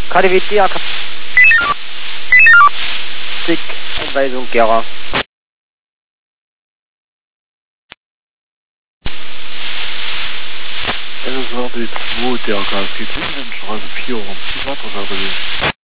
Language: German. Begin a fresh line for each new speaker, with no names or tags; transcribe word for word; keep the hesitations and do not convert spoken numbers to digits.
K D W D A K. Stick, Einweisung Gera.
L S R D zwei, D R K, es geht Lindenstraße vier, Privatreserve.